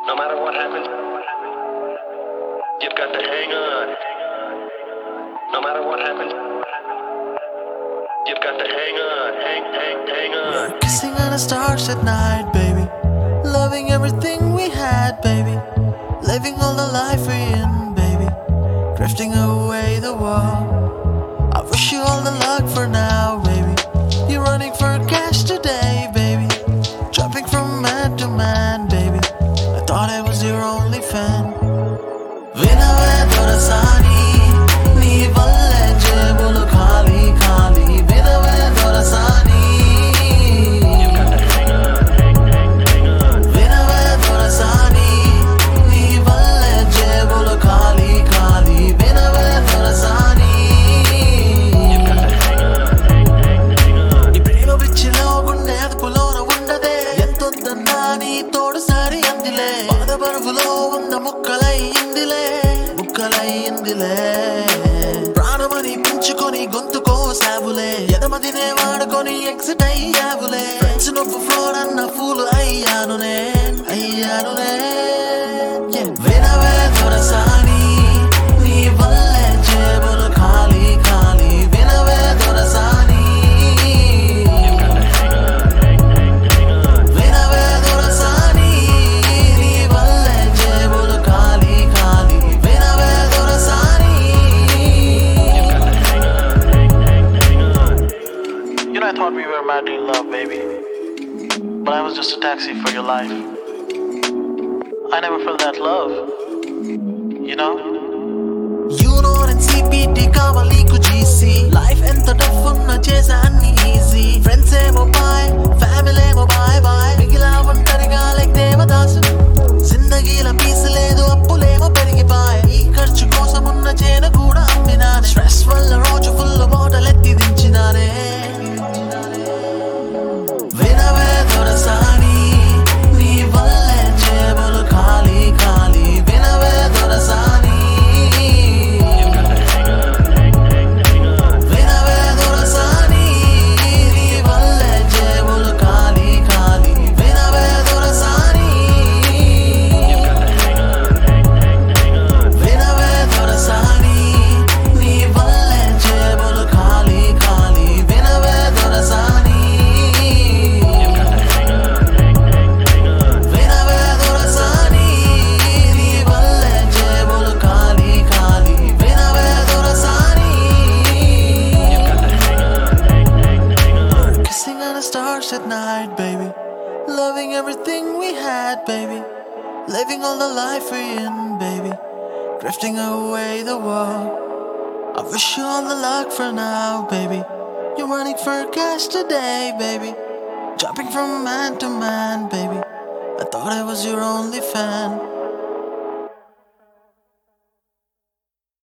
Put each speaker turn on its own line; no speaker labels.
No matter what happens, you've got to hang on. No matter what happens, you've got to hang on, hang on.
We're kissing on the stars at night, baby. Loving everything we had, baby. Living all the life we're in, baby. Drifting away the wall. I wish you all the luck for now, baby. You're running for cash today, baby. Jumping from man to man, baby. I thought I was your only fan. Vinave dorasani, nee valle jebulu khali khali. Vinave dorasani.
You've got to hang on.
Vinave dorasani, nee valle jebulu khali khali. Vinave dorasani.
You've got to hang on.
Ni prema bichilo gunde adpulona undade. Entoddanna nee todu sari andile. Pada barvulo unda mukkalai indile. Mukkalai indile. ప్రాణమని పెంచుకొని గొంతుకో సావులే ఎదమదినే వాడుకొని exit అయ్యావులే friends నువ్వు floor అన్న fool అయ్యానునే వినవే దొరసాని నీ వల్లే జేబులు ఖాళీ ఖాళీ వినవే దొరసాని వినవే దొరసాని నీ వల్లే జేబులు ఖాళీ ఖాళీ వినవే దొరసాని. You know, I thought we were madly in love, baby. But I was just a taxi for your life. I never felt that love. You know? You know and CPT kavali ku GC. Life enta tough unna chesa anni easy. Friends emo bye, family emo bye bye. Migila ontariga like devadasu. Zindagila peace ledu appulemo perigipaye. Ee kharchu kosam unna chena kuda amminane. Stress valla roju full bottle etti dinchinane. వినవే దొరసాని నీ వల్లే జేబులు ఖాళీ ఖాళీ వినవే దొరసాని వినవే దొరసాని నీ వల్లే జేబులు ఖాళీ ఖాళీ వినవే దొరసాని వినవే దొరసాని నీ వల్లే జేబులు ఖాళీ ఖాళీ వినవే దొరసాని వినవే దొరసాని నీ వల్లే జేబులు ఖాళీ ఖాళీ వినవే దొరసాని. We're kissing on the stars at night, baby. Loving everything we had, baby. Living all the life we're in, baby. Drifting away the wall. I wish you all the luck for now, baby. You're running for cash today, baby. Jumping from man to man, baby. I thought I was your only fan.